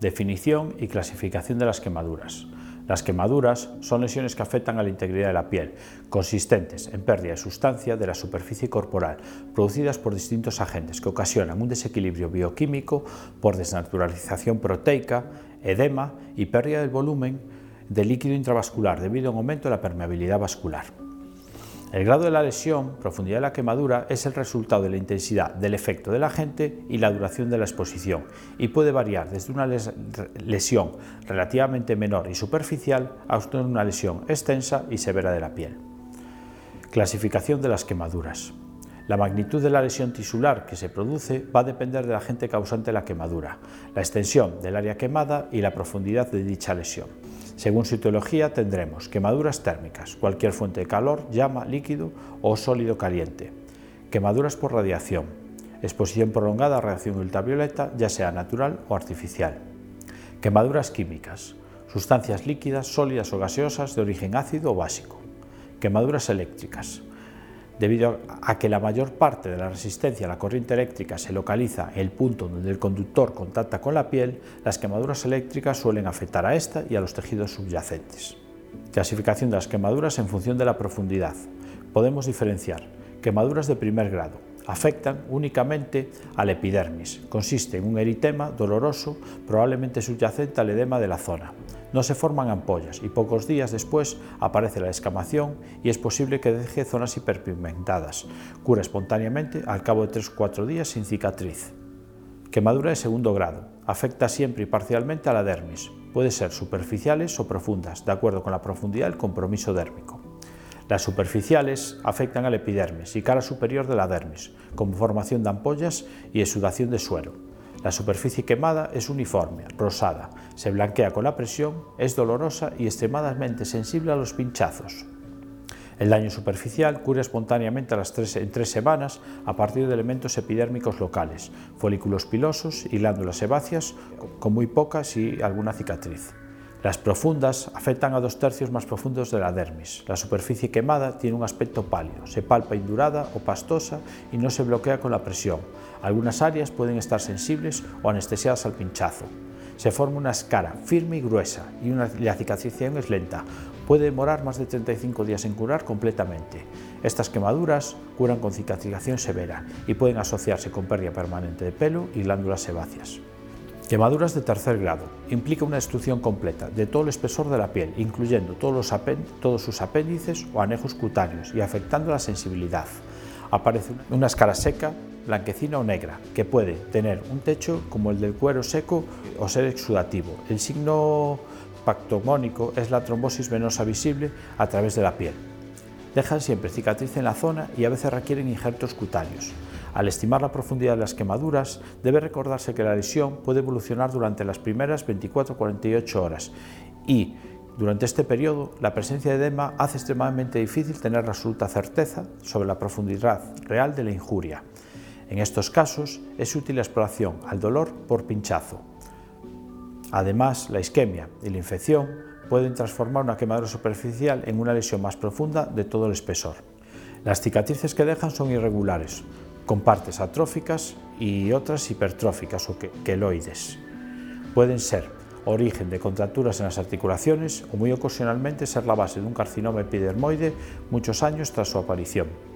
definición y clasificación de las quemaduras. Las quemaduras son lesiones que afectan a la integridad de la piel, consistentes en pérdida de sustancia de la superficie corporal, producidas por distintos agentes que ocasionan un desequilibrio bioquímico por desnaturalización proteica, edema y pérdida del volumen de líquido intravascular debido a un aumento de la permeabilidad vascular. El grado de la lesión, profundidad de la quemadura, es el resultado de la intensidad del efecto del agente y la duración de la exposición, y puede variar desde una lesión relativamente menor y superficial hasta una lesión extensa y severa de la piel. Clasificación de las quemaduras. La magnitud de la lesión tisular que se produce va a depender del agente causante de la quemadura, la extensión del área quemada y la profundidad de dicha lesión. Según su etiología tendremos quemaduras térmicas, cualquier fuente de calor, llama, líquido o sólido caliente; quemaduras por radiación, exposición prolongada a radiación ultravioleta, ya sea natural o artificial; quemaduras químicas, sustancias líquidas, sólidas o gaseosas de origen ácido o básico; quemaduras eléctricas, debido a que la mayor parte de la resistencia a la corriente eléctrica se localiza en el punto donde el conductor contacta con la piel, las quemaduras eléctricas suelen afectar a esta y a los tejidos subyacentes. Clasificación de las quemaduras en función de la profundidad. Podemos diferenciar quemaduras de primer grado. Afectan únicamente a la epidermis. Consiste en un eritema doloroso, probablemente subyacente al edema de la zona. No se forman ampollas y pocos días después aparece la descamación y es posible que deje zonas hiperpigmentadas. Cura espontáneamente al cabo de 3 o 4 días sin cicatriz. Quemadura de segundo grado. Afecta siempre y parcialmente a la dermis. Puede ser superficiales o profundas, de acuerdo con la profundidad del compromiso dérmico. Las superficiales afectan al epidermis y cara superior de la dermis, como formación de ampollas y exudación de suero. La superficie quemada es uniforme, rosada, se blanquea con la presión, es dolorosa y extremadamente sensible a los pinchazos. El daño superficial cura espontáneamente en 3 semanas a partir de elementos epidérmicos locales, folículos pilosos y glándulas sebáceas con muy pocas y alguna cicatriz. Las profundas afectan a 2/3 más profundos de la dermis. La superficie quemada tiene un aspecto pálido, se palpa indurada o pastosa y no se bloquea con la presión. Algunas áreas pueden estar sensibles o anestesiadas al pinchazo. Se forma una escara firme y gruesa y la cicatrización es lenta. Puede demorar más de 35 días en curar completamente. Estas quemaduras curan con cicatrización severa y pueden asociarse con pérdida permanente de pelo y glándulas sebáceas. Quemaduras de tercer grado. Implica una destrucción completa de todo el espesor de la piel, incluyendo todos sus apéndices o anejos cutáneos y afectando la sensibilidad. Aparece una escara seca, blanquecina o negra, que puede tener un techo como el del cuero seco o ser exudativo. El signo patognomónico es la trombosis venosa visible a través de la piel. Dejan siempre cicatriz en la zona y a veces requieren injertos cutáneos. Al estimar la profundidad de las quemaduras, debe recordarse que la lesión puede evolucionar durante las primeras 24 o 48 horas y, durante este periodo, la presencia de edema hace extremadamente difícil tener absoluta certeza sobre la profundidad real de la injuria. En estos casos, es útil la exploración al dolor por pinchazo. Además, la isquemia y la infección pueden transformar una quemadura superficial en una lesión más profunda de todo el espesor. Las cicatrices que dejan son irregulares, con partes atróficas y otras hipertróficas o queloides. Pueden ser origen de contracturas en las articulaciones o muy ocasionalmente ser la base de un carcinoma epidermoide muchos años tras su aparición.